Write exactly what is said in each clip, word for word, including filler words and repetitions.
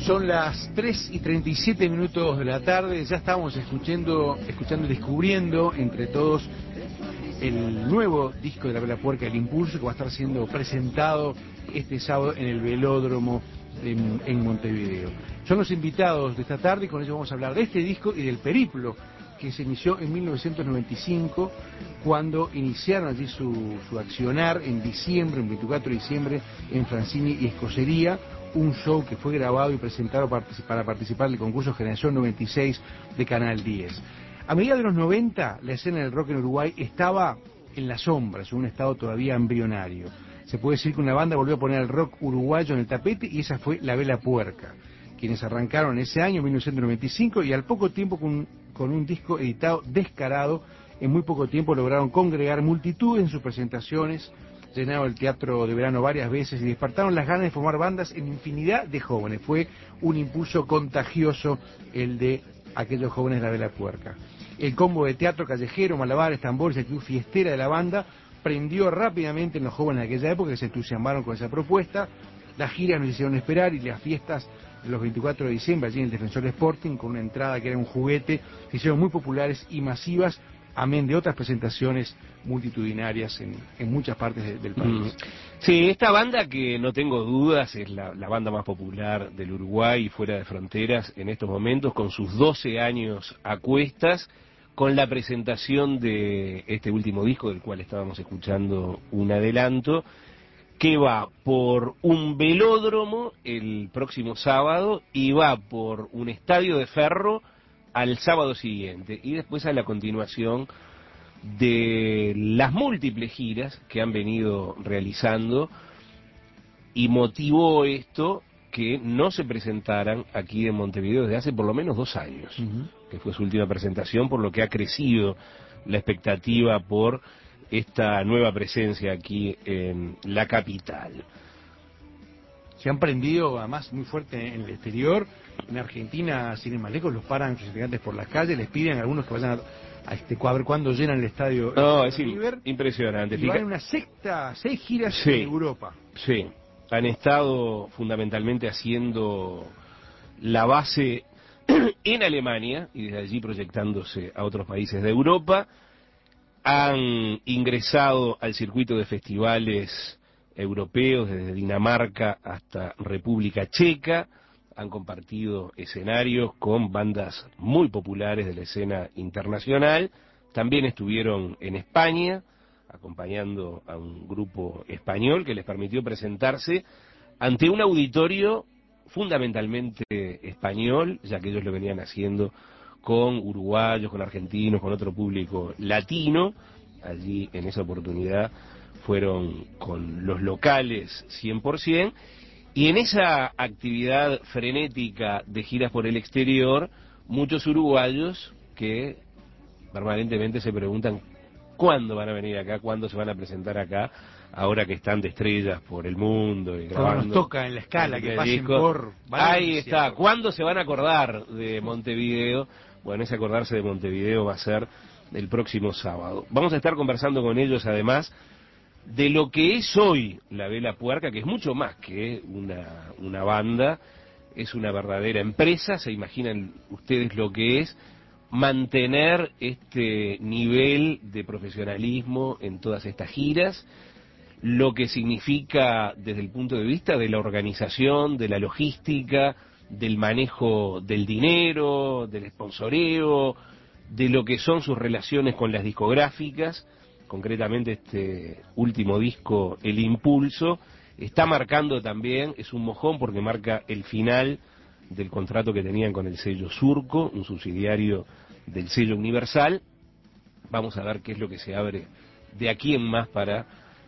Son las tres y treinta y siete minutos de la tarde, ya estamos escuchando, escuchando y descubriendo entre todos el nuevo disco de La Vela Puerca, El Impulso, que va a estar siendo presentado este sábado en el Velódromo en, en Montevideo. Son los invitados de esta tarde y con ellos vamos a hablar de este disco y del periplo que se inició en mil novecientos noventa y cinco, cuando iniciaron allí su, su accionar en diciembre, el veinticuatro de diciembre, en Francini y Escocería, un show que fue grabado y presentado para participar del concurso Generación noventa y seis de Canal diez. A medida de los noventa, la escena del rock en Uruguay estaba en las sombras, en un estado todavía embrionario. Se puede decir que una banda volvió a poner el rock uruguayo en el tapete y esa fue La Vela Puerca, quienes arrancaron ese año, mil novecientos noventa y cinco, y al poco tiempo con, con un disco editado descarado, en muy poco tiempo lograron congregar multitudes en sus presentaciones, llenaron el Teatro de Verano varias veces y despertaron las ganas de formar bandas en infinidad de jóvenes. Fue un impulso contagioso el de aquellos jóvenes de La Vela Puerca. El combo de teatro callejero, malabares, tambores, la actitud fiestera de la banda prendió rápidamente en los jóvenes de aquella época que se entusiasmaron con esa propuesta. Las giras nos hicieron esperar y las fiestas los veinticuatro de diciembre allí en el Defensor Sporting, con una entrada que era un juguete, se hicieron muy populares y masivas, amén de otras presentaciones multitudinarias en, en muchas partes de, del país. Mm. Sí, esta banda, que no tengo dudas es la, la banda más popular del Uruguay y fuera de fronteras en estos momentos, con sus doce años a cuestas, con la presentación de este último disco del cual estábamos escuchando un adelanto, que va por un velódromo el próximo sábado y va por un estadio de ferro al sábado siguiente, y después a la continuación de las múltiples giras que han venido realizando, y motivó esto que no se presentaran aquí en Montevideo desde hace por lo menos dos años, uh-huh. que fue su última presentación, por lo que ha crecido la expectativa por esta nueva presencia aquí en la capital. Se han prendido además muy fuerte en el exterior. En Argentina, sin ir más lejos, los paran sus integrantes por las calles, les piden a algunos que vayan a, a, este, a ver cuándo llenan el estadio. No, es River, impresionante. Y van en una sexta, seis giras sí, en Europa. Sí, han estado fundamentalmente haciendo la base en Alemania y desde allí proyectándose a otros países de Europa. Han ingresado al circuito de festivales europeos desde Dinamarca hasta República Checa, han compartido escenarios con bandas muy populares de la escena internacional, también estuvieron en España acompañando a un grupo español que les permitió presentarse ante un auditorio fundamentalmente español, ya que ellos lo venían haciendo con uruguayos, con argentinos, con otro público latino. Allí en esa oportunidad fueron con los locales cien por ciento, y en esa actividad frenética de giras por el exterior, muchos uruguayos que permanentemente se preguntan cuándo van a venir acá, cuándo se van a presentar acá, ahora que están de estrellas por el mundo y grabando. Nos toca en la escala que pasen disco. por Valencia. Ahí está, ¿cuándo se van a acordar de Montevideo? Bueno, ese acordarse de Montevideo va a ser el próximo sábado. Vamos a estar conversando con ellos además de lo que es hoy La Vela Puerca, que es mucho más que una, una banda, es una verdadera empresa. Se imaginan ustedes lo que es mantener este nivel de profesionalismo en todas estas giras, lo que significa desde el punto de vista de la organización, de la logística, del manejo del dinero, del sponsoreo, de lo que son sus relaciones con las discográficas. Concretamente este último disco, El Impulso, está marcando también, es un mojón porque marca el final del contrato que tenían con el sello Surco, un subsidiario del sello Universal. Vamos a ver qué es lo que se abre de aquí en más para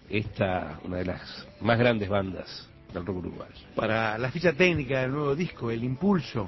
esta, una de las más grandes bandas del rock uruguayo. Para la ficha técnica del nuevo disco, El Impulso,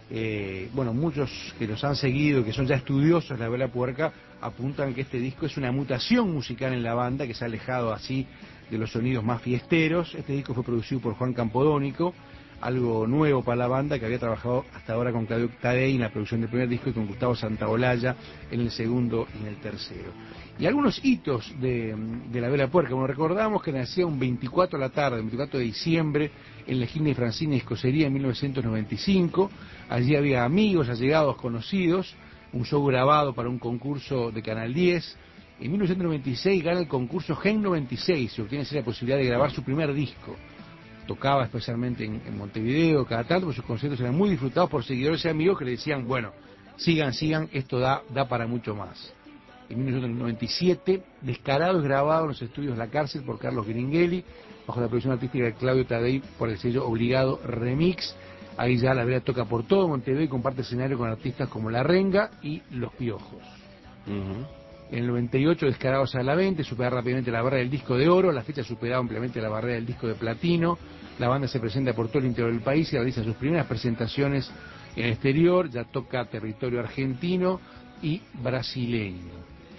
eh, bueno, muchos que los han seguido, que son ya estudiosos de La Vela Puerca, apuntan que este disco es una mutación musical en la banda, que se ha alejado así de los sonidos más fiesteros. Este disco fue producido por Juan Campodónico, algo nuevo para la banda, que había trabajado hasta ahora con Claudio Tadei en la producción del primer disco y con Gustavo Santaolalla en el segundo y en el tercero. Y algunos hitos de, de la Vela Puerca. Bueno, recordamos que nacía un veinticuatro de la tarde, veinticuatro de diciembre, en la Gimna y Francina Escocería en mil novecientos noventa y cinco. Allí había amigos, allegados, conocidos, un show grabado para un concurso de Canal diez. En mil novecientos noventa y seis gana el concurso Gen noventa y seis y obtiene así la posibilidad de grabar su primer disco. Tocaba especialmente en, en Montevideo cada tanto, porque sus conciertos eran muy disfrutados por seguidores y amigos que le decían, bueno, sigan, sigan, esto da, da para mucho más. En mil novecientos noventa y siete, Descarado es grabado en los estudios La Cárcel por Carlos Gringhelli, bajo la producción artística de Claudio Tadei por el sello Obligado Remix. Ahí ya la Vela toca por todo Montevideo y comparte escenario con artistas como La Renga y Los Piojos. Uh-huh. En el noventa y ocho, Descarados a la venta, supera rápidamente la barrera del disco de oro, la fecha superaba ampliamente la barrera del disco de platino. La banda se presenta por todo el interior del país y realiza sus primeras presentaciones en el exterior, ya toca territorio argentino y brasileño.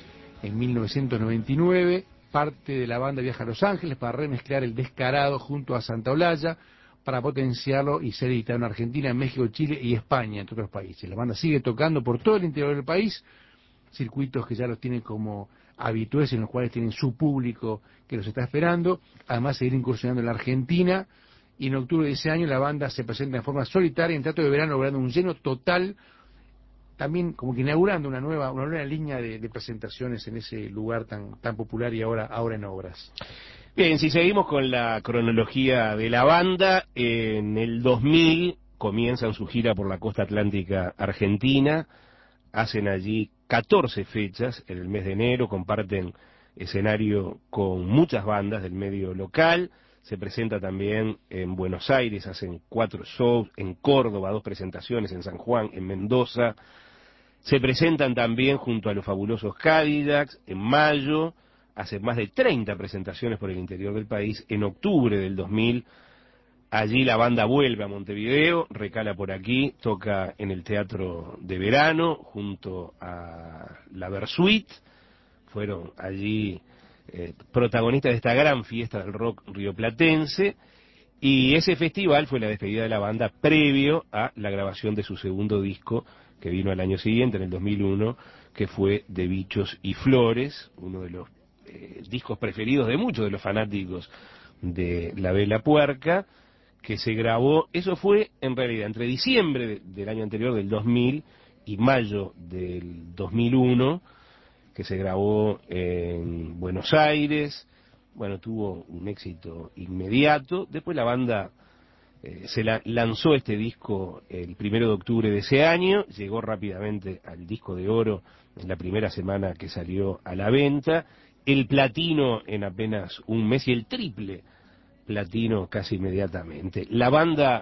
En mil novecientos noventa y nueve, parte de la banda viaja a Los Ángeles para remezclar el Descarado junto a Santaolalla, para potenciarlo y ser editado en Argentina, en México, Chile y España, entre otros países. La banda sigue tocando por todo el interior del país, circuitos que ya los tienen como habituales, en los cuales tienen su público que los está esperando, además seguir incursionando en la Argentina, y en octubre de ese año la banda se presenta en forma solitaria en Teatro de Verano, logrando un lleno total, también como que inaugurando una nueva una nueva línea de, de presentaciones en ese lugar tan tan popular y ahora ahora en obras. Bien, si seguimos con la cronología de la banda, en el dos mil comienzan su gira por la costa atlántica argentina, hacen allí catorce fechas en el mes de enero, comparten escenario con muchas bandas del medio local, se presenta también en Buenos Aires, hacen cuatro shows, en Córdoba, dos presentaciones, en San Juan, en Mendoza, se presentan también junto a los fabulosos Cadillacs, en mayo, hacen más de treinta presentaciones por el interior del país, en octubre del dos mil, allí la banda vuelve a Montevideo, recala por aquí, toca en el Teatro de Verano, junto a la Versuit, fueron allí eh, protagonistas de esta gran fiesta del rock rioplatense, y ese festival fue la despedida de la banda previo a la grabación de su segundo disco, que vino al año siguiente, en el dos mil uno, que fue De Bichos y Flores, uno de los eh, discos preferidos de muchos de los fanáticos de la Vela Puerca, que se grabó, eso fue en realidad entre diciembre de, del año anterior, del dos mil, y mayo del dos mil uno, que se grabó en Buenos Aires. Bueno, tuvo un éxito inmediato. Después la banda eh, se la, lanzó este disco el primero de octubre de ese año, llegó rápidamente al disco de oro en la primera semana que salió a la venta, el platino en apenas un mes y el triple platino casi inmediatamente. La banda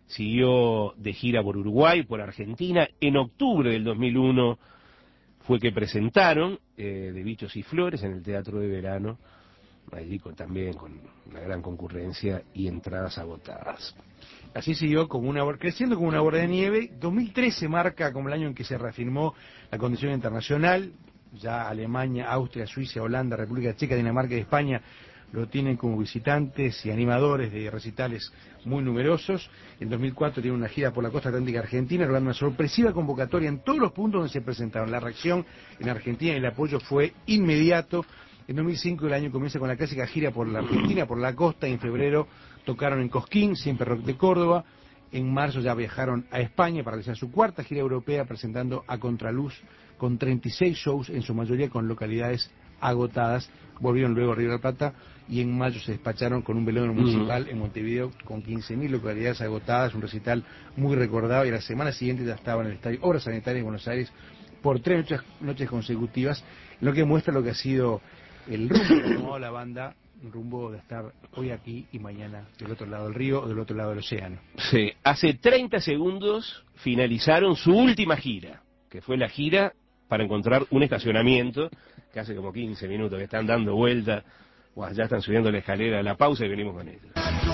siguió de gira por Uruguay, por Argentina. En octubre del dos mil uno fue que presentaron eh, De Bichos y Flores en el Teatro de Verano, allí con, también con una gran concurrencia y entradas agotadas. Así siguió como una, creciendo como una bola de nieve. dos mil trece marca como el año en que se reafirmó la condición internacional. Ya Alemania, Austria, Suiza, Holanda, República Checa, Dinamarca y España lo tienen como visitantes y animadores de recitales muy numerosos. En dos mil cuatro tiene una gira por la costa atlántica argentina, logrando una sorpresiva convocatoria en todos los puntos donde se presentaron. La reacción en Argentina y el apoyo fue inmediato. En dos mil cinco el año comienza con la clásica gira por la Argentina, por la costa, y en febrero tocaron en Cosquín, siempre rock de Córdoba. En marzo ya viajaron a España para realizar su cuarta gira europea, presentando a Contraluz con treinta y seis shows, en su mayoría con localidades agotadas. Volvieron luego a Río de la Plata y en mayo se despacharon con un velódromo municipal en Montevideo con quince mil localidades agotadas, un recital muy recordado, y la semana siguiente ya estaba en el estadio Obras Sanitarias de Buenos Aires por tres noches, noches consecutivas, lo que muestra lo que ha sido el rumbo que ha tomado la banda, un rumbo de estar hoy aquí y mañana del otro lado del río o del otro lado del océano. Sí, hace treinta segundos finalizaron su última gira, que fue la gira para encontrar un estacionamiento, que hace como quince minutos que están dando vuelta, wow, ya están subiendo la escalera, la pausa y venimos con ellos.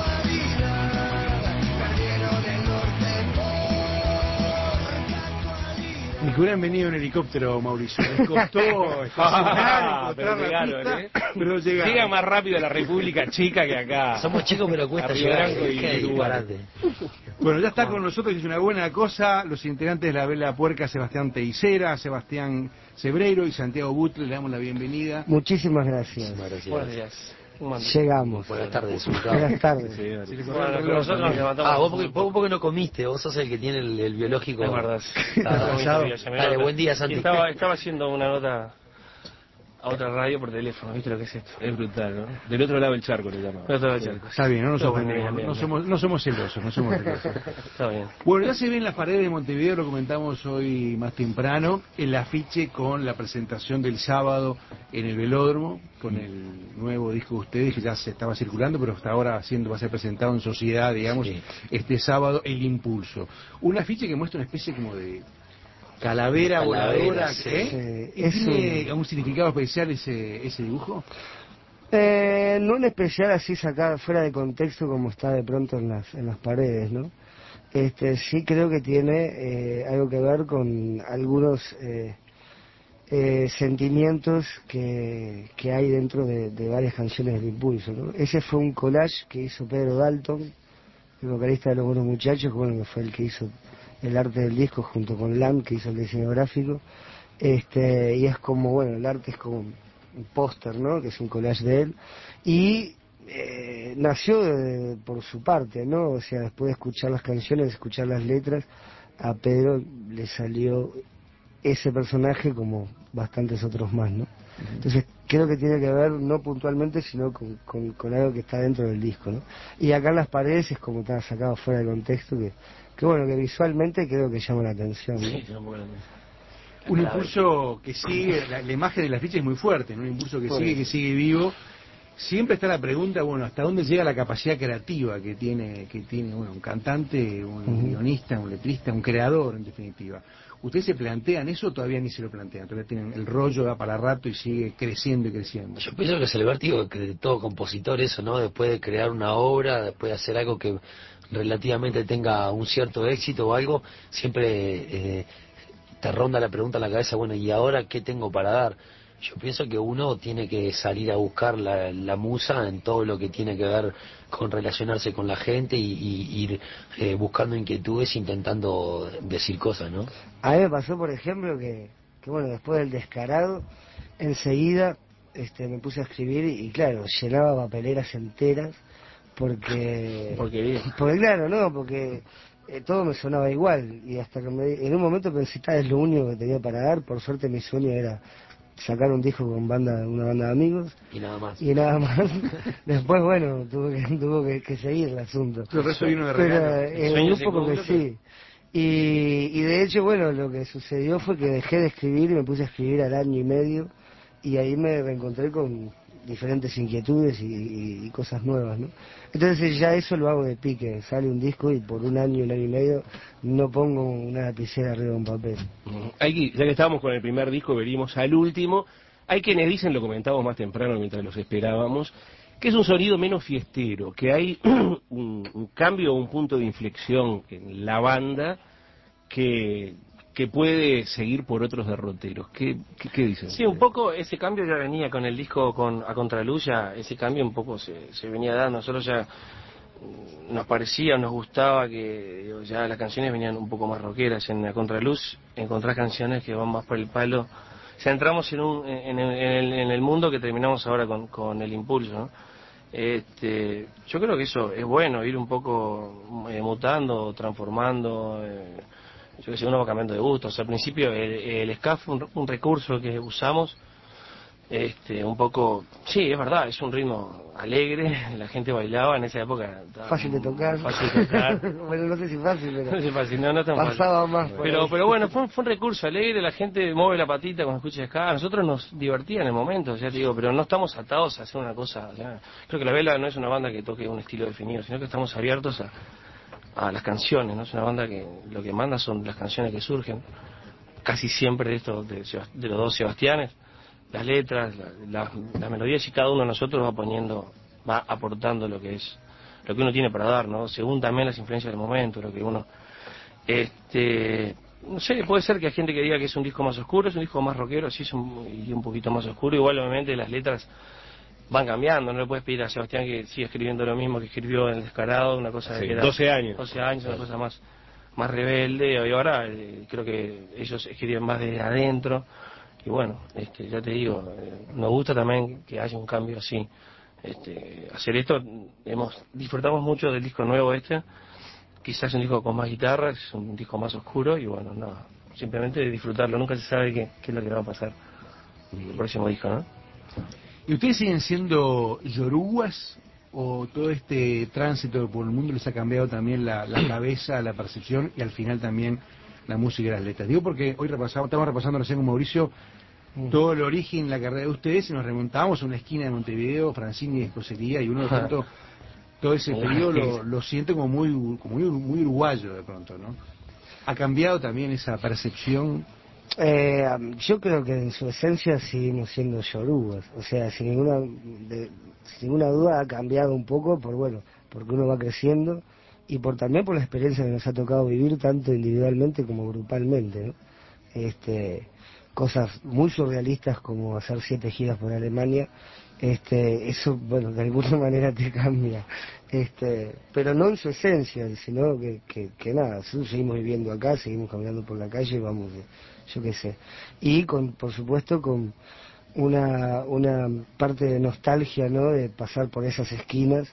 Ni que hubieran venido en helicóptero, Mauricio. Les costó estacionar, encontrar la pista, ¿eh? pero llegaron. Llega más rápido a la República Chica que acá. Somos chicos, pero cuesta llegar. Y Bueno, ya está con nosotros, y es una buena cosa, los integrantes de la Vela Puerca, Sebastián Teisera, Sebastián Cebreiro y Santiago Butle, le damos la bienvenida. Muchísimas gracias. Muchísimas gracias. Buenos días. Llegamos. Buenas tardes. Buenas tardes. Sí, Sí, Bueno, nosotros nos levantamos. Ah, vos porque, vos porque no comiste, vos sos el que tiene el, el biológico. Es verdad. Ah, Está dale, buen día, Santi. Estaba, estaba haciendo una nota a otra radio por teléfono, ¿viste lo que es esto? es brutal, ¿no? Del otro lado del charco le llamamos. No te voy a echar. Está bien, no nos Todo ofendemos, bien, bien, no, bien. somos, no somos celosos, no somos celosos. Está bien. Bueno, ya se ve en las paredes de Montevideo, lo comentamos hoy más temprano, el afiche con la presentación del sábado en el Velódromo, con el nuevo disco de ustedes que ya se estaba circulando, pero hasta ahora haciendo, va a ser presentado en sociedad, digamos, Sí. este sábado, El Impulso. Un afiche que muestra una especie como de calavera, Calavera, voladora, sí. ¿eh? Sí, ¿Y es ¿Tiene un- algún significado especial ese, ese dibujo? Eh, no en especial así sacar fuera de contexto como está de pronto en las, en las paredes, ¿no? Este, sí creo que tiene eh, algo que ver con algunos eh, eh, sentimientos que, que hay dentro de, de varias canciones del Impulso, ¿no? Ese fue un collage que hizo Pedro Dalton, el vocalista de Los Buenos Muchachos, que, bueno, que fue el que hizo el arte del disco junto con Lam, que hizo el diseño gráfico. Este, y es como, bueno, el arte es como un póster, ¿no? Que es un collage de él. Y eh, nació de- por su parte, ¿no? O sea, después de escuchar las canciones, de escuchar las letras, a Pedro le salió ese personaje como bastantes otros más, ¿no? Entonces creo que tiene que ver no puntualmente, sino con, con, con algo que está dentro del disco, ¿no? Y acá en las paredes es como está sacado fuera de contexto, que, que bueno, que visualmente creo que llama la atención, ¿no? Sí, se me ocurre también. Un impulso que sigue, la, la imagen de la ficha es muy fuerte, ¿no? Un impulso que sigue, que sigue vivo. Siempre está la pregunta, bueno, ¿hasta dónde llega la capacidad creativa que tiene, que tiene bueno, un cantante, un Ujú. guionista, un letrista, un creador, en definitiva? ¿Ustedes se plantean eso o todavía ni se lo plantean? Todavía tienen el rollo, da para rato y sigue creciendo y creciendo. Yo pienso que es el vértigo que de todo compositor eso, ¿no? Después de crear una obra, después de hacer algo que relativamente tenga un cierto éxito o algo, siempre eh, te ronda la pregunta en la cabeza, bueno, ¿y ahora qué tengo para dar? Yo pienso que uno tiene que salir a buscar la, la musa en todo lo que tiene que ver con relacionarse con la gente y, y ir eh, buscando inquietudes, intentando decir cosas, ¿no? A mí me pasó, por ejemplo, que, que bueno, después del Descarado, enseguida este, me puse a escribir y, y claro, llenaba papeleras enteras porque... Porquería. Porque claro, no, porque eh, todo me sonaba igual y hasta que me, en un momento pensé, "Ah, es lo único que tenía para dar". Por suerte mi sueño era sacar un disco con banda, una banda de amigos Y nada más. y nada más. Después, bueno, tuvo que, tuvo que, que seguir el asunto. El resto vino de Pero regalo. eh, sueño un se poco que cumple, sí. Y, y de hecho, bueno, lo que sucedió fue que dejé de escribir y me puse a escribir al año y medio y ahí me reencontré con diferentes inquietudes y, y- y cosas nuevas, ¿no? Entonces ya eso lo hago de pique, sale un disco y por un año, un año y medio no pongo una lapicera arriba de un papel. Hay que- ya que estábamos con el primer disco, venimos al último. Hay quienes dicen, lo comentábamos más temprano mientras los esperábamos, que es un sonido menos fiestero, que hay un, un cambio, un punto de inflexión en la banda que, que puede seguir por otros derroteros. ¿Qué, qué, qué dicen? Sí, un poco ese cambio ya venía con el disco con a Contraluz, ya ese cambio un poco se, se venía dando. Nosotros ya mm, nos parecía, nos gustaba que digo, ya las canciones venían un poco más rockeras. En A Contraluz encontrás canciones que van más por el palo. O sea, entramos en, un, en, en el, en el mundo que terminamos ahora con, con El Impulso, ¿no? Este, yo creo que eso es bueno, ir un poco eh, mutando, transformando. Eh, yo que sé, uno va cambiando de gustos. Al principio el, el ska fue un, un recurso que usamos, este, un poco, sí, es verdad, es un ritmo alegre, la gente bailaba en esa época. estaba Fácil de tocar. Fácil de tocar. Bueno, no sé si fácil, No pero es fácil, no, no es tan fácil. pasaba más. por Pero, ahí. pero bueno, fue, un- fue un recurso alegre, la gente mueve la patita cuando escucha ska. A nosotros nos divertía en el momento, ya te digo, pero no estamos atados a hacer una cosa. Ya. Creo que La Vela no es una banda que toque un estilo definido, sino que estamos abiertos a, a las canciones, ¿no? Es una banda que lo que manda son las canciones que surgen, casi siempre de estos, de, Sebas- de los dos Sebastianes, las letras, la- la- las melodías, y cada uno de nosotros va poniendo, va aportando lo que es, lo que uno tiene para dar, ¿no? Según también las influencias del momento, lo que uno, este, no sé, puede ser que hay gente que diga que es un disco más oscuro, es un disco más rockero, sí, es un, y un poquito más oscuro. Igual obviamente las letras van cambiando, no le puedes pedir a Sebastián que siga escribiendo lo mismo que escribió en El Descarado, una cosa Sí, que era doce años. doce años, una cosa más, más rebelde, y ahora eh, creo que ellos escriben más desde adentro, y bueno, este, ya te digo, eh, nos gusta también que haya un cambio así. Este, hacer esto, hemos disfrutamos mucho del disco nuevo este, quizás un disco con más guitarras, es un disco más oscuro, y bueno, nada, simplemente disfrutarlo, nunca se sabe qué, qué es lo que va a pasar el próximo disco, ¿no? ¿Y ustedes siguen siendo yoruguas o todo este tránsito por el mundo les ha cambiado también la, la cabeza, la percepción y al final también la música y las letras? Digo porque hoy repasamos, estamos repasando recién con Mauricio todo el origen, la carrera de ustedes y nos remontamos a una esquina de Montevideo, Francini y Escocería, y uno de pronto todo ese periodo lo, lo siente como muy, como muy, muy uruguayo de pronto, ¿no? ¿Ha cambiado también esa percepción? Eh, yo creo que en su esencia seguimos siendo yorugas, o sea, sin ninguna, de, sin ninguna duda ha cambiado un poco, por bueno, porque uno va creciendo y por también por la experiencia que nos ha tocado vivir tanto individualmente como grupalmente, ¿no? Este, cosas muy surrealistas como hacer siete giras por Alemania, este, eso, bueno, de alguna manera te cambia, este, pero no en su esencia, sino que, que, que nada, seguimos viviendo acá, seguimos caminando por la calle, vamos, yo qué sé, y con, por supuesto, con una, una parte de nostalgia, ¿no?, de pasar por esas esquinas,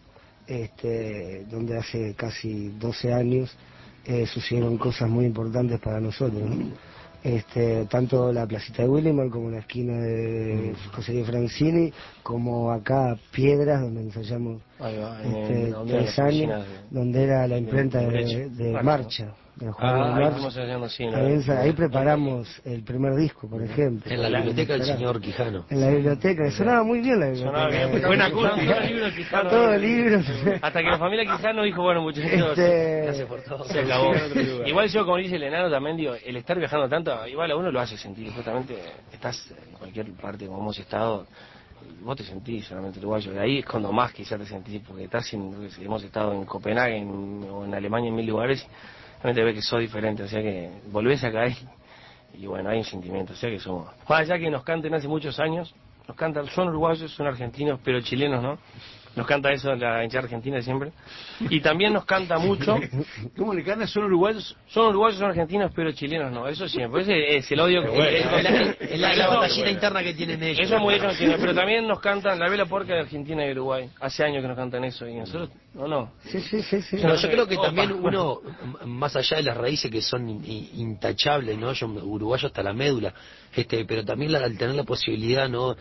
este, donde hace casi doce años eh, sucedieron cosas muy importantes para nosotros, ¿no? Este, tanto la placita de Willimar como la esquina de José Francini, como acá Piedras, donde ensayamos este, tres años, donde era la imprenta de, de Marcha, de los Juegos Ah, de ahí, Marcha. así, ¿no? Ahí, ahí preparamos el primer disco, por ejemplo. En la biblioteca del señor Quijano. En la biblioteca, sonaba muy bien la biblioteca. Sonaba bien, porque buena cosa, todo el libro de Quijano. Todo el libro. Hasta que la familia Quijano dijo, bueno, muchachos, este... se, se acabó. Igual yo, como dice el enano, también digo, el estar viajando tanto, igual a uno lo hace sentir, justamente estás en cualquier parte como hemos estado, vos te sentís solamente uruguayo, de ahí es cuando más quizás te sentís, porque estás en, hemos estado en Copenhague en, o en Alemania en mil lugares, realmente ves que sos diferente, o sea que volvés acá y, y bueno, hay un sentimiento, o sea que somos, más allá que nos canten hace muchos años, nos cantan, son uruguayos, son argentinos, pero chilenos, ¿no? Nos canta eso la hinchada argentina siempre. Y también nos canta mucho. ¿Cómo le canta? ¿Son uruguayos? Son uruguayos, son argentinos, pero chilenos no. Eso siempre. Ese es el odio que... Bueno, es la, es la, la batallita bueno. interna que tienen ellos. Eso es muy argentino. Pero también nos cantan la vela puerca de Argentina y Uruguay. Hace años que nos cantan eso. ¿Y nosotros? ¿O no? Sí, sí, sí. sí. No, yo creo que también uno, más allá de las raíces que son intachables, ¿no? Yo uruguayo hasta la médula. Este, pero también la, al tener la posibilidad, ¿no?,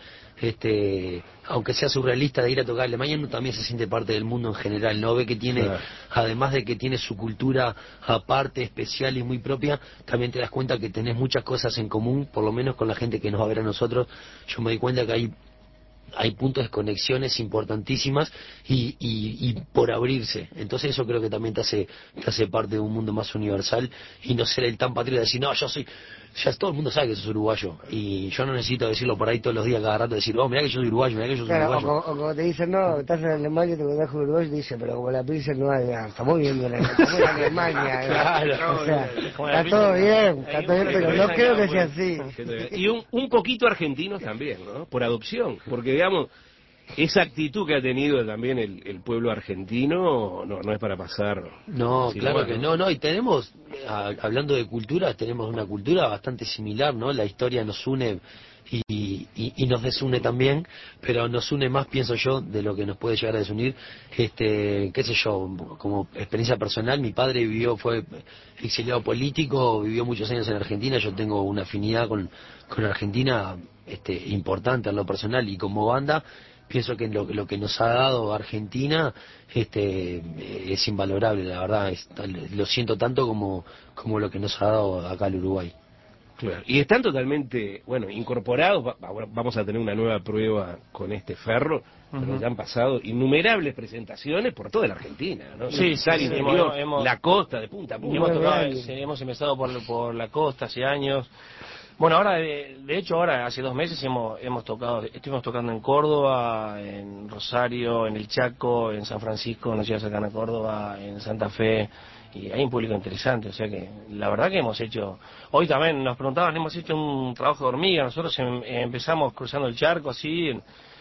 este, aunque sea surrealista, de ir a tocar a Alemania, uno también se siente parte del mundo en general, ¿no? Ve que tiene, claro, además de que tiene su cultura aparte, especial y muy propia, también te das cuenta que tenés muchas cosas en común, por lo menos con la gente que nos va a ver a nosotros. Yo me doy cuenta que hay hay puntos de conexiones importantísimas y, y, y por abrirse. Entonces eso creo que también te hace, te hace parte de un mundo más universal y no ser el tan patriota de decir, no, yo soy... Ya todo el mundo sabe que sos uruguayo y yo no necesito decirlo por ahí todos los días, cada rato, decir, oh, mirá que yo soy uruguayo, mirá que yo soy claro, uruguayo. O, o como te dicen, no, estás en Alemania y te contás con uruguayo y te dicen, pero como la pizza no hay, ah, estamos viviendo en, estamos en Alemania. Claro, o sea, está todo bien, está todo bien, pero no creo que sea así. Y un, un poquito argentinos también, ¿no? Por adopción, porque digamos... Esa actitud que ha tenido también el, el pueblo argentino no, no es para pasar. No, claro igual, que ¿no? no, no, y tenemos, a, hablando de cultura, tenemos una cultura bastante similar, ¿no? La historia nos une y, y, y nos desune también, pero nos une más, pienso yo, de lo que nos puede llegar a desunir. Este, qué sé yo, como experiencia personal, mi padre vivió, fue exiliado político, vivió muchos años en Argentina, yo tengo una afinidad con, con Argentina este, importante en lo personal y como banda. Pienso que lo, lo que nos ha dado Argentina este, es invalorable, la verdad, es, lo siento tanto como, como lo que nos ha dado acá el Uruguay. Claro. Y están totalmente, bueno, incorporados, va, vamos a tener una nueva prueba con este ferro, uh-huh. pero ya han pasado innumerables presentaciones por toda la Argentina, ¿no? Sí, sí, sí, interior, hemos, la costa, de punta a punta. Hemos, tocado, hemos empezado por, por la costa hace años. Bueno, ahora, de, de hecho, ahora hace dos meses hemos hemos tocado, estuvimos tocando en Córdoba, en Rosario, en el Chaco, en San Francisco, nos llevas acá a Córdoba, en Santa Fe, y hay un público interesante, o sea que la verdad que hemos hecho, hoy también nos preguntaban, hemos hecho un trabajo de hormiga, nosotros em, empezamos cruzando el charco así, en,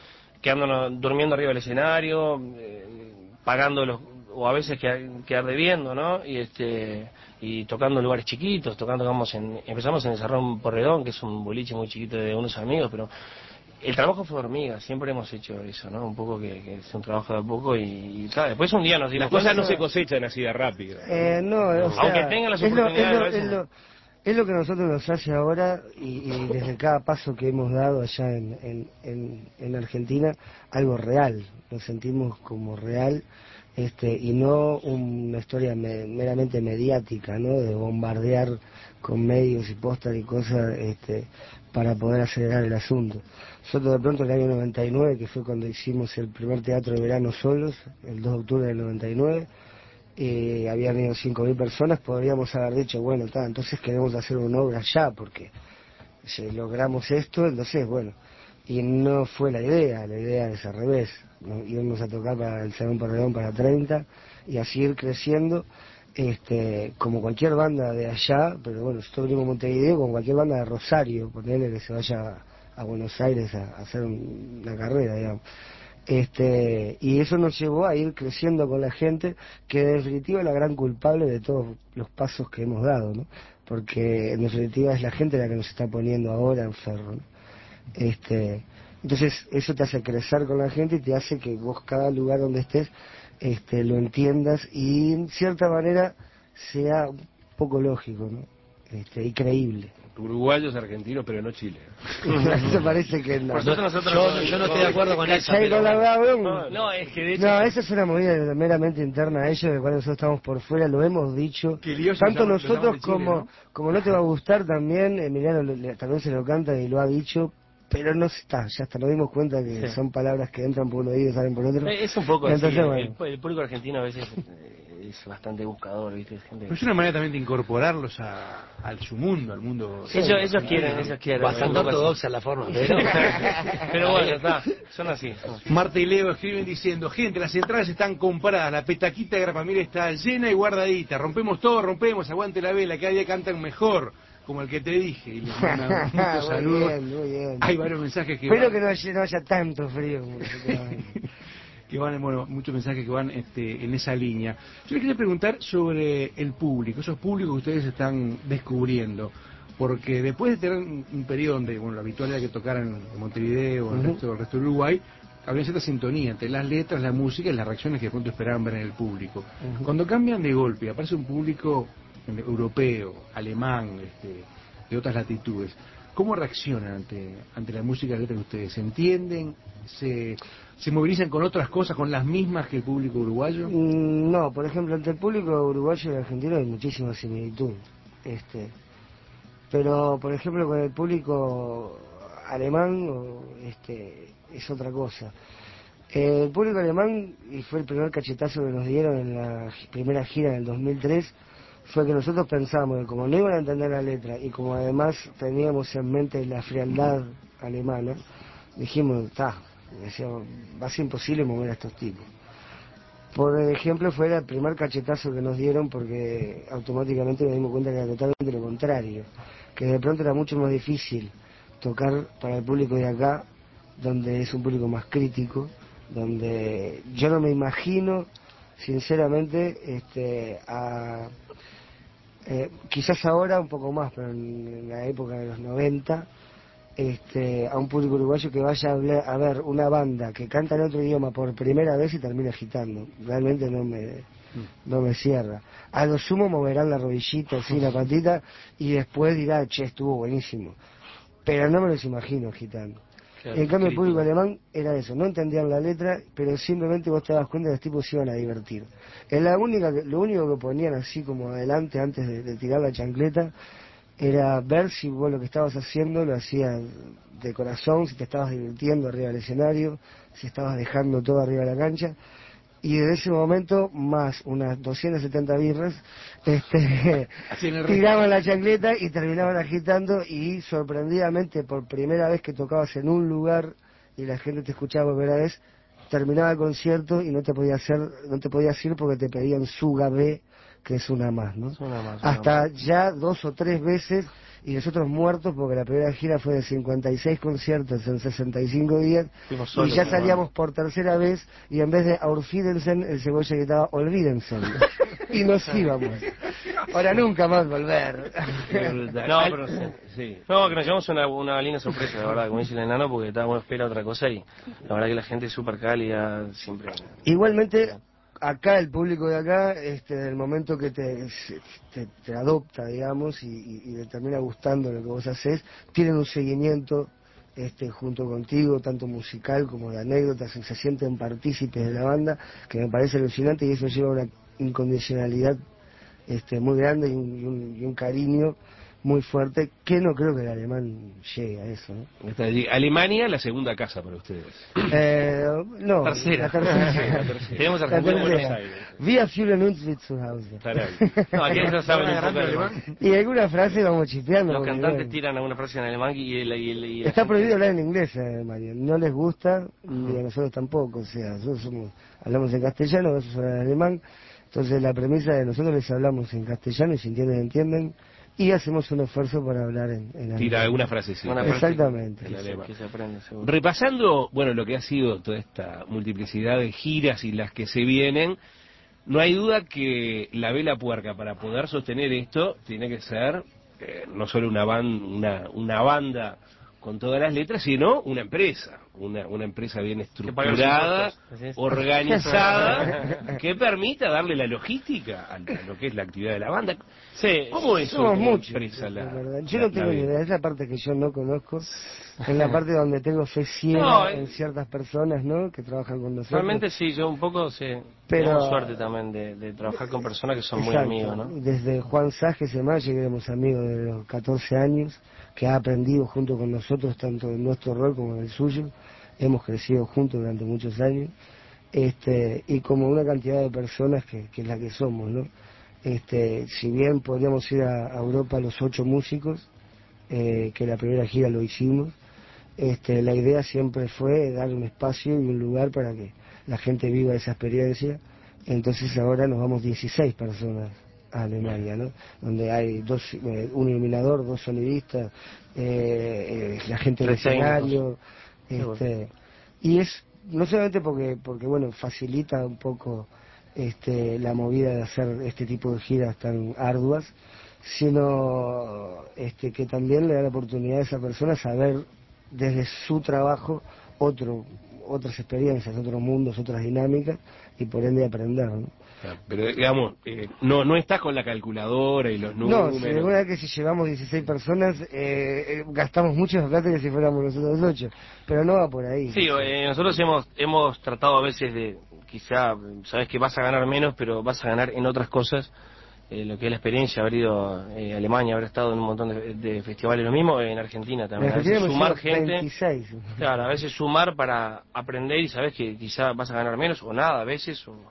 quedándonos, durmiendo arriba del escenario, eh, pagando los, o a veces quedar, quedar debiendo, ¿no? Y este y tocando en lugares chiquitos, tocando, digamos, en, empezamos en el Cerrón Porredón, que es un boliche muy chiquito de unos amigos, pero el trabajo fue hormiga, siempre hemos hecho eso, ¿no? Un poco que, que es un trabajo de a poco y, y claro, después un día nos dimos Las cosas cuenta- no se cosechan así de rápido. Eh, no, o sea, Aunque tengan las es lo, es, oportunidades, lo, a veces es, no. lo, es lo que nosotros nos hace ahora y, y desde cada paso que hemos dado allá en, en, en, en Argentina, algo real, nos sentimos como real este y no una historia me, meramente mediática, ¿no? De bombardear con medios y póster y cosas este, para poder acelerar el asunto. Nosotros de pronto en el año noventa y nueve, que fue cuando hicimos el primer teatro de verano solos, el dos de octubre del noventa y nueve, eh, habían ido cinco mil personas, podríamos haber dicho, bueno, ta, entonces queremos hacer una obra ya, porque si logramos esto, entonces, bueno, y no fue la idea, la idea es al revés, ¿no? Íbamos a tocar para el Salón Porredón para treinta y así ir creciendo, este, como cualquier banda de allá, pero bueno, nosotros venimos a Montevideo, como cualquier banda de Rosario, ponerle que se vaya a, a Buenos Aires a, a hacer un, una carrera, digamos. Este, y eso nos llevó a ir creciendo con la gente, que en definitiva es la gran culpable de todos los pasos que hemos dado, ¿no? Porque en definitiva es la gente la que nos está poniendo ahora en ferro, ¿no? Este, entonces eso te hace crecer con la gente y te hace que vos cada lugar donde estés este, lo entiendas y en cierta manera sea un poco lógico, ¿no? Este, y creíble. Uruguayos, argentinos, pero no chilenos. Eso parece que no. Por suerte nosotros Yo, no- yo no estoy de acuerdo con eso. ¿Cachai? Con la brava, No, no, es que de hecho... No, esa es una movida meramente interna a ellos, de cual nosotros estamos por fuera, lo hemos dicho. Qué lío se Tanto llama- se llama nosotros de Chile, como, ¿no? como no te va a gustar también, Emiliano le- le- también se lo canta y lo ha dicho, pero no está, ya hasta nos dimos cuenta que Sí. son palabras que entran por un oído y salen por otro. Eh, Es un poco Y así, entonces, el, bueno. el- el público argentino a veces eh, es bastante buscador, ¿viste? Es gente... Pero es una manera también de incorporarlos a, a su mundo, al mundo. Ellos, ellos quieren, ellos quieren. Bastante un poco así. ortodoxa la forma, pero... Pero bueno, está, son así. son así. Marta y Leo escriben diciendo, gente, las entradas están compradas, la petaquita de Grapamil está llena y guardadita, rompemos todo, rompemos, aguante la vela, cada día cantan mejor, como el que te dije. Y les mandan muchos Muy saludos. bien, muy bien. Hay varios mensajes que Espero van, que no haya, no haya tanto frío como efectivamente. que van, bueno, muchos mensajes que van este, en esa línea. Yo les quería preguntar sobre el público, esos públicos que ustedes están descubriendo. Porque después de tener un, un periodo donde, bueno, lo habitual era que tocaran en Montevideo o en el Ujú. resto, el resto de Uruguay, había cierta sintonía entre las letras, la música y las reacciones que de pronto esperaban ver en el público. Ujú. Cuando cambian de golpe, aparece un público eh, europeo, alemán, este, de otras latitudes, ¿cómo reaccionan ante, ante la música y la letra que ustedes? ¿Se entienden? ¿Se, se movilizan con otras cosas, con las mismas que el público uruguayo? Mm, No, por ejemplo, entre el público uruguayo y argentino hay muchísima similitud. Este, pero, por ejemplo, con el público alemán o, este, es otra cosa. Eh, el público alemán, y fue el primer cachetazo que nos dieron en la gi- primera gira del dos mil tres, fue que nosotros pensamos que como no iban a entender la letra y como además teníamos en mente la frialdad alemana, dijimos, está, va a ser imposible mover a estos tipos. Por ejemplo, fue el primer cachetazo que nos dieron porque automáticamente nos dimos cuenta que era totalmente lo contrario, que de pronto era mucho más difícil tocar para el público de acá, donde es un público más crítico, donde yo no me imagino, sinceramente, este, a, eh, quizás ahora un poco más, pero en, en la época de los noventa, este, a un público uruguayo que vaya a, hablar- a ver una banda que canta en otro idioma por primera vez y termina agitando. Realmente no me, no me cierra. A lo sumo moverán la rodillita, así, la patita, y después dirá, che, estuvo buenísimo. Pero no me los imagino agitando. Claro, En cambio, el crítico. público alemán era eso, no entendían la letra, pero simplemente vos te das cuenta que los tipos se iban a divertir. Es la única, que- lo único que ponían así como adelante antes de, de tirar la chancleta era ver si vos lo que estabas haciendo lo hacías de corazón, si te estabas divirtiendo arriba del escenario, si estabas dejando todo arriba de la cancha. Y desde ese momento, más unas doscientas setenta birras, este, Hacían el resto. tiraban la chancleta y terminaban agitando y sorprendidamente por primera vez que tocabas en un lugar y la gente te escuchaba por primera vez, terminaba el concierto y no te podías hacer, no te podías ir porque te pedían su gabé, que es una más, ¿no? Es una más, una Hasta más. ya dos o tres veces y nosotros muertos porque la primera gira fue de cincuenta y seis conciertos en sesenta y cinco días, y ya salíamos por tercera vvez, y en vez de Aufwiedersehen, el Cebolla gritaba Olvídense, y nos íbamos. Ahora nunca más volver. No, pero sí. sí. No, que nos llevamos una, una linda sorpresa, la verdad, como dice el enano, porque estábamos espera otra cosa y la verdad que la gente es súper cálida, siempre. Igualmente, acá el público de acá, este, en el momento que te, te, te adopta, digamos, y, y, y le termina gustando lo que vos haces, tienen un seguimiento este, junto contigo, tanto musical como de anécdotas, y se sienten partícipes de la banda, que me parece alucinante, y eso lleva una incondicionalidad este, muy grande y un, y, un, y un cariño muy fuerte, que no creo que el alemán llegue a eso, ¿no? Está allí. Alemania, la segunda casa para ustedes. Eh, no, tercera. la tercera. Sí, la tercera. Tenemos La Argentina en Buenos tercera. Aires. Wir fühlen uns wie zu Hause. Caray. No, aquí no saben un poco alemán. Y alguna frase vamos chispeando. Los porque, cantantes bueno, tiran alguna frase en alemán y, el, y, el, y la está gente- prohibido hablar en inglés, eh, Mario. No les gusta, ni a nosotros tampoco. O sea, nosotros somos, hablamos en castellano, ellos hablan en alemán. Entonces la premisa de nosotros les hablamos en castellano y si entienden, entienden. Y hacemos un esfuerzo para hablar en, en alemán. Tira alguna frasecita. Una frase Exactamente. que, se, que se aprende, seguro. Repasando, bueno, lo que ha sido toda esta multiplicidad de giras y las que se vienen, no hay duda que la Vela Puerca, para poder sostener esto, tiene que ser eh, no solo una, ban una, una banda con todas las letras, sino una empresa, una, una empresa bien estructurada, impuestos, organizada, que permita darle la logística a, a lo que es la actividad de la banda. Sí, ¿Cómo es Somos como muchos. empresa la, la verdad. Yo la- no tengo la ni Vela? idea, es la parte que yo no conozco. En la parte donde tengo fe ciega No, en eh. ciertas personas, ¿no? Que trabajan con nosotros. Realmente sí, yo un poco sí, Pero- tenemos suerte también de, de trabajar con personas que son muy Exacto. amigos, ¿no? Desde Juan Sáez y más, que éramos amigos de los catorce años, que ha aprendido junto con nosotros, tanto en nuestro rol como en el suyo. Hemos crecido juntos durante muchos años. Este, y como una cantidad de personas que, que es la que somos, ¿no? Este, si bien podríamos ir a, a Europa los ocho músicos, eh, que la primera gira lo hicimos, este, la idea siempre fue dar un espacio y un lugar para que la gente viva esa experiencia. Entonces ahora nos vamos dieciséis personas a Alemania, ¿no? Donde hay dos, eh, un iluminador, dos sonidistas, eh, eh, la gente del Tres técnicos. escenario, Qué este, y es no solamente porque, porque bueno, facilita un poco este, la movida de hacer este tipo de giras tan arduas, sino este, que también le da la oportunidad a esa persona saber desde su trabajo otro, otras experiencias, otros mundos, otras dinámicas, y por ende aprender, ¿no? Claro, pero digamos, eh, no no estás con la calculadora y los No, números. si de verdad que si llevamos dieciséis personas, eh, eh, gastamos mucho más plata que si fuéramos nosotros ocho, pero no va por ahí. Sí, eh, nosotros hemos hemos tratado a veces de, quizá, sabes que vas a ganar menos, pero vas a ganar en otras cosas, eh, lo que es la experiencia, haber ido eh, a Alemania, haber estado en un montón de, de festivales, lo mismo en Argentina también, En a veces Argentina sumar hemos ido gente, veintiséis. claro, a veces sumar para aprender y sabes que quizá vas a ganar menos o nada a veces, o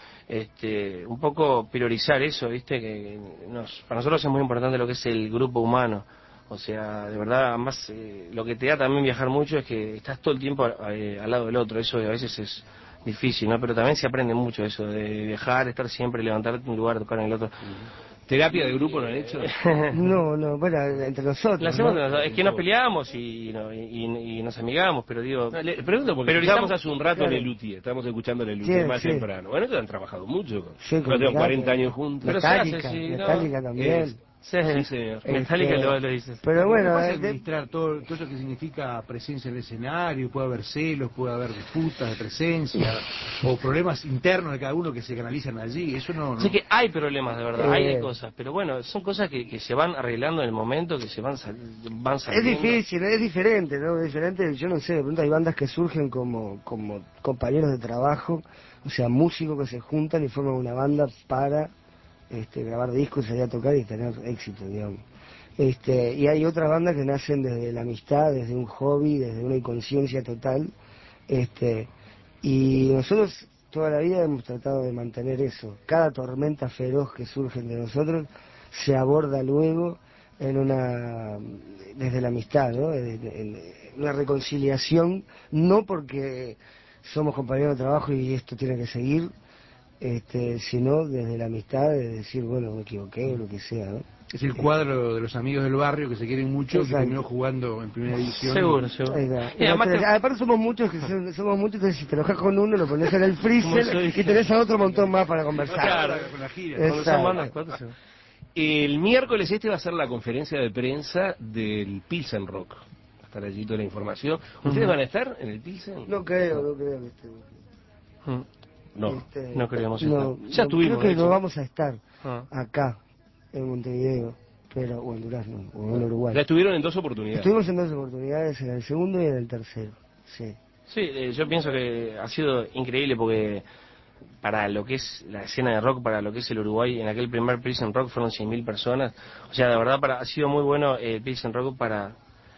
este un poco priorizar eso, viste, que nos, para nosotros es muy importante lo que es el grupo humano. O sea, de verdad, además, eh, lo que te da también viajar mucho es que estás todo el tiempo eh, al lado del otro. Eso a veces es difícil, ¿no? Pero también se aprende mucho eso, de viajar, estar siempre, levantarte en un lugar, tocar en el otro. ¿Terapia de grupo no han hecho? No, no, bueno, entre nosotros. La hacemos, ¿no? es que nos peleamos y, no, y, y- y nos amigamos, pero digo... No, le pregunto porque Priorizamos- estábamos hace un rato claro. Lelutier, estamos escuchando Lelutier Sí, más sí. temprano. Bueno, ellos han trabajado mucho, Sí, no con tengo Metallica. cuarenta años juntos. Pero se Metallica, hace, sí, ¿no? Metallica también. Es- Sí, Sí, señor. Metallica Este, lo, lo dices. Pero bueno, ¿Cómo pasa eh, de- administrar todo, todo eso que significa presencia en el escenario? Puede haber celos, puede haber disputas de presencia, o problemas internos de cada uno que se canalizan allí. Eso no... no. Sé que hay problemas, de verdad, Eh. hay, hay cosas, pero bueno, son cosas que, que se van arreglando en el momento, que se van, sal- van es saliendo. difícil, es diferente, ¿no? Es diferente, yo no sé, de pronto hay bandas que surgen como, como compañeros de trabajo, o sea, músicos que se juntan y forman una banda para este, grabar discos, salir a tocar y tener éxito, digamos. Este, y hay otras bandas que nacen desde la amistad, desde un hobby, desde una inconsciencia total, este, y nosotros toda la vida hemos tratado de mantener eso. Cada tormenta feroz que surge de nosotros se aborda luego en una desde la amistad, ¿no? En, en- en una reconciliación, no porque somos compañeros de trabajo y esto tiene que seguir, este, sino desde la amistad de decir, bueno, me equivoqué o lo que sea, ¿no? Es el cuadro de los amigos del barrio que se quieren mucho, Exacto. que terminó jugando en primera división. Seguro, seguro. Ahí va. Y además Entonces, te- aparte somos muchos, que son- somos muchos, entonces si te enojas con uno, lo pones en el Como freezer soy- y tenés a otro montón más para conversar. Claro. Con la gira. Es- Cuando son Exacto. bandas, cuatro, seguro. El miércoles este va a ser la conferencia de prensa del Pilsen Rock. Va a estar allí toda la información. ¿Ustedes Ujú. van a estar en el Pilsen? No creo, no creo que estemos. Mm. No. Este, no creemos no, estar. Ya no, estuvimos, creo que de hecho. no vamos a estar Ah. acá, en Montevideo, pero, o en Durazno, o en Uruguay. Ya estuvieron en dos oportunidades. Estuvimos en dos oportunidades, en el segundo y en el tercero, sí. Sí, eh, yo pienso que ha sido increíble porque para lo que es la escena de rock, para lo que es el Uruguay, en aquel primer Pilsen Rock fueron cien mil personas. O sea, de verdad para, ha sido muy bueno el eh, Pilsen Rock para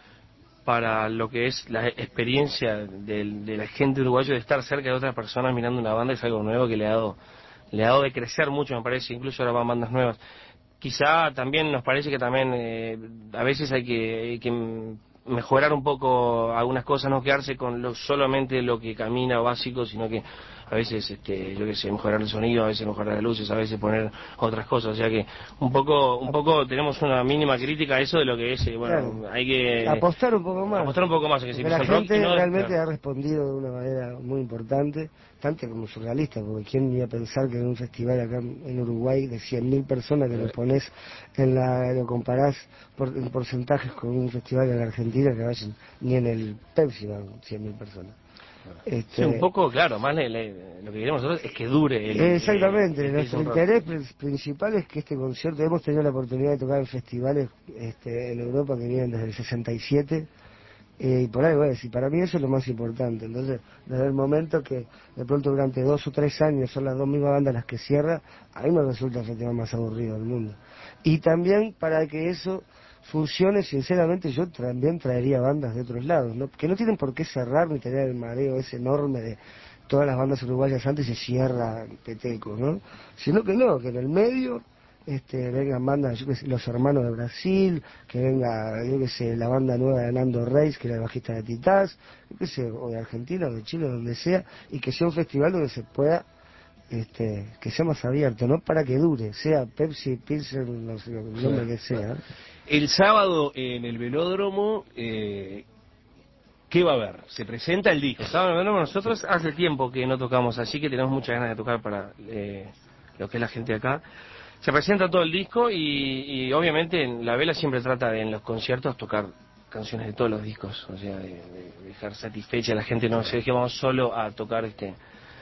para lo que es la experiencia del- de la gente uruguaya de estar cerca de otras personas mirando una banda. Es algo nuevo que le ha dado, le ha dado de crecer mucho, me parece. Incluso ahora van bandas nuevas. Quizá también nos parece que también eh, a veces hay que, hay que mejorar un poco algunas cosas, no quedarse con lo, solamente lo que camina básico, sino que a veces, este, yo qué sé, mejorar el sonido, a veces mejorar las luces, a veces poner otras cosas. O sea que un poco, un poco tenemos una mínima crítica a eso de lo que es, eh, bueno, Claro. hay que Apostar un poco más. apostar un poco más a que se Porque la empiece el rock gente y no- realmente claro. ha respondido de una manera muy importante, tanto como surrealista, porque quién iba a pensar que en un festival acá en Uruguay de cien mil personas que lo pones en la, lo comparás por, en porcentajes con un festival en la Argentina que vayan, ni en el Pepsi van cien mil personas. Este, Sí, un poco, claro, más le- le- lo que queremos nosotros es que dure el, Exactamente, el- el nuestro Pilsen Rock. interés pr- principal es que este concierto, hemos tenido la oportunidad de tocar en festivales este, en Europa que vienen desde el sesenta y siete, eh, y por ahí voy a decir, para mí eso es lo más importante. Entonces, desde el momento que de pronto durante dos o tres años son las dos mismas bandas las que cierran, a mí me resulta el festival más aburrido del mundo. Y también para que eso funcione, sinceramente yo también traería bandas de otros lados, ¿no? Que no tienen por qué cerrar ni tener el mareo ese enorme de todas las bandas uruguayas antes se cierra Peteco, ¿no? Sino que no, que en el medio este, vengan bandas, yo que sé, los hermanos de Brasil, que venga, yo que sé, la banda nueva de Nando Reis, que era el bajista de Titás, yo que sé, o de Argentina, o de Chile, donde sea, y que sea un festival donde se pueda, este, que sea más abierto, no para que dure, sea Pepsi, Pilsen, no sé, el nombre que sea. El sábado en el velódromo, eh, ¿qué va a haber? Se presenta el disco. Sábado, bueno, nosotros hace tiempo que no tocamos, así que tenemos muchas ganas de tocar para eh, lo que es la gente de acá. Se presenta todo el disco y, y obviamente en la vela siempre trata de en los conciertos tocar canciones de todos los discos, o sea, de, de dejar satisfecha a la gente, no se dejemos solo a tocar este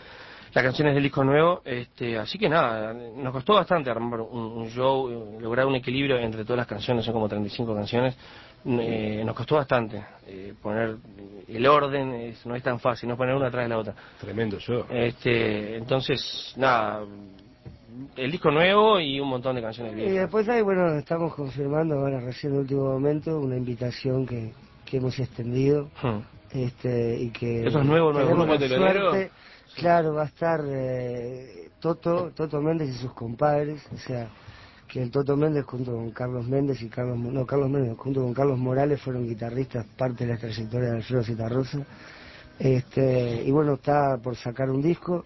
las canciones del disco nuevo, este, así que nada, nos costó bastante armar un, un show, eh, lograr un equilibrio entre todas las canciones, son como treinta y cinco canciones, eh, nos costó bastante eh, poner el orden, es- no es tan fácil, no poner una atrás de la otra. Tremendo show. Este, entonces, nada, el disco nuevo y un montón de canciones Y viejas. después ahí, bueno, estamos confirmando ahora recién en el último momento una invitación que, que hemos extendido, Hmm. este, y que Eso es nuevo, nuevo. tenemos ¿Grupo la telonero? suerte, claro, va a estar eh, Toto, Toto Méndez y sus compadres, o sea, que el Toto Méndez junto con Carlos Méndez y Carlos, Mo- no, Carlos Méndez junto con Carlos Morales fueron guitarristas, parte de la trayectoria de Alfredo Citarrosa, este, y bueno, está por sacar un disco,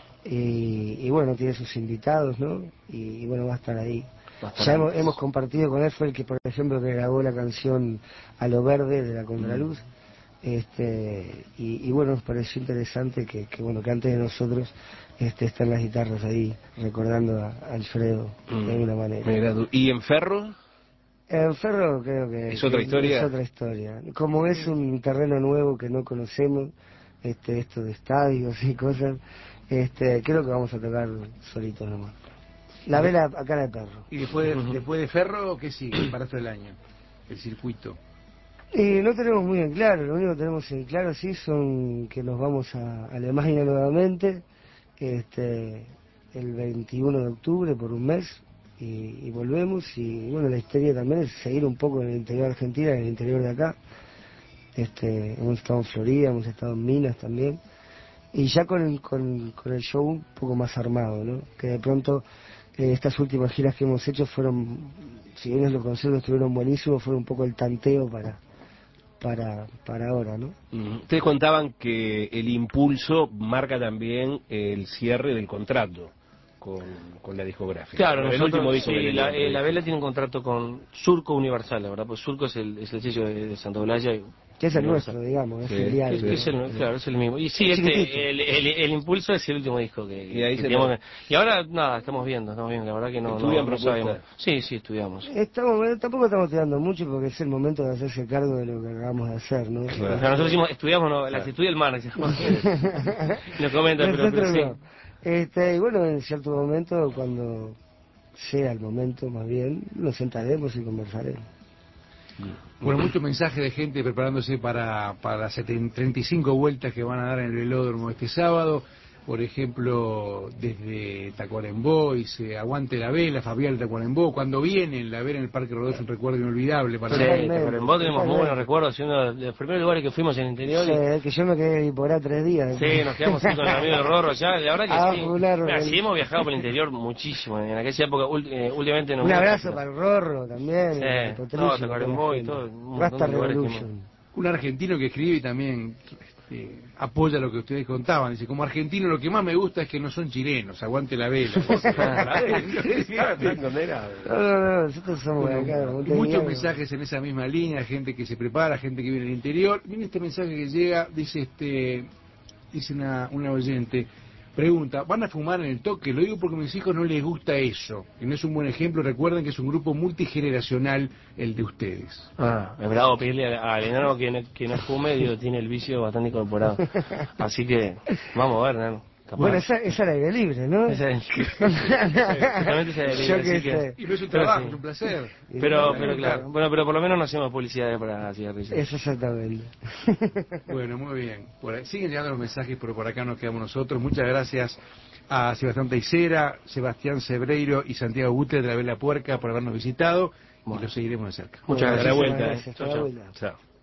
y, y bueno, tiene sus invitados, ¿no? Y, y bueno, va a estar ahí. Va a estar Ya hemos, antes. hemos compartido con él, fue el que, por ejemplo, que grabó la canción A lo Verde de la Contraluz. Este, y, y bueno, nos pareció interesante que, que bueno que antes de nosotros este, están las guitarras ahí recordando a, a Alfredo de alguna manera. Mira tú. ¿Y en Ferro? En Ferro creo que ¿Es otra que historia? es otra historia. Como es un terreno nuevo que no conocemos, este, esto de estadios y cosas, este, creo que vamos a tocar solitos nomás. La vela a cara de perro. Y después de, después de Ferro, ¿qué sigue para todo el año? El circuito. Y no tenemos muy en claro, lo único que tenemos en claro sí son que nos vamos a Alemania nuevamente, este, el veintiuno de octubre por un mes, y, y volvemos, y bueno, la historia también es seguir un poco en el interior de Argentina, en el interior de acá. Este, hemos estado en Florida, hemos estado en Minas también, y ya con el, con, con el show un poco más armado, ¿no? Que de pronto eh, estas últimas giras que hemos hecho fueron, si bien los conciertos estuvieron buenísimos, fueron un poco el tanteo para para para ahora, ¿no? Mm. Ustedes contaban que el impulso marca también el cierre del contrato con, con la discográfica. Claro, el nosotros, último disco sí, que la, tenía, eh, la Vela tiene un contrato con Surco Universal, la verdad, pues Surco es el, es el sello de, de Santa Eulaya. Y Que es el Universal. nuestro, digamos, es Sí, filial. Que- que es el, claro, es el mismo. Y sí, Chiquitito. este, el, el, el Impulso es el último disco que, Y ahí que se tenemos lo- que- y ahora, nada, estamos viendo, estamos viendo, la verdad que no, no, ¿Estudian no propuestas? sabemos. Sí, sí, estudiamos. Estamos, bueno, tampoco estamos tirando mucho porque es el momento de hacerse cargo de lo que acabamos de hacer, ¿no? O sea, nosotros decimos, estudiamos, no, las estudia el manager. Nos comenta, pero, pero Nosotros sí. no. Este, y bueno, en cierto momento, cuando sea el momento más bien, nos sentaremos y conversaremos. Bueno, mucho mensaje de gente preparándose para, para las seten- treinta y cinco vueltas que van a dar en el velódromo este sábado. Por ejemplo, desde Tacuarembó, dice, aguante la vela, Fabián de Tacuarembó. Cuando vienen, la vela en el Parque Rodó es un recuerdo inolvidable para Sí, mí. Totalmente, pero en vos tenemos muy totalmente. buenos recuerdos, siendo de los primeros lugares que fuimos en el interior. Sí, y- es que yo me quedé por ahí tres días. Sí, nos quedamos así con el amigo de Rorro ya, la verdad que Ah, sí. un árbol. Mira, sí hemos viajado por el interior muchísimo, en aquella época, ult- eh, últimamente no Un mucho, abrazo pero- para el Rorro también. Sí, el no, Potrillo, Tacuarembó toda la y gente. todo, un montón Rasta de lugares que Revolution. Un argentino que escribe y también este, apoya lo que ustedes contaban. Dice, como argentino lo que más me gusta es que no son chilenos, aguante la vela. No, no, no, nosotros somos de acá, de Bueno, Montevideo. muchos mensajes en esa misma línea, gente que se prepara, gente que viene del interior. Viene este mensaje que llega, dice este, dice una, una oyente, pregunta, ¿van a fumar en el toque? Lo digo porque a mis hijos no les gusta eso. Y no es un buen ejemplo, recuerden que es un grupo multigeneracional el de ustedes. Ah, es bravo pedirle a- al enano que no, que no fume, digo, tiene el vicio bastante incorporado. Así que, vamos a ver, enano. Capaz. Bueno, esa, esa era aire libre, ¿no? Esa es- Justamente esa es la Yo idea, qué así que- sé. Y no es un Pero trabajo, sí. es un placer. Pero, Bueno, pero claro, bueno, pero por lo menos no hacemos publicidad para cigarrillos. Eso exactamente. Bueno, muy bien. Por ahí- siguen llegando los mensajes, pero por acá nos quedamos nosotros. Muchas gracias a Sebastián Teixeira, Sebastián Sebreiro y Santiago Guter de la Vela Puerca por habernos visitado y Bueno. los seguiremos de cerca. Muchas Bueno, gracias. Hasta la vuelta, gracias, eh. hasta la Chau, chau. vuelta. Chao.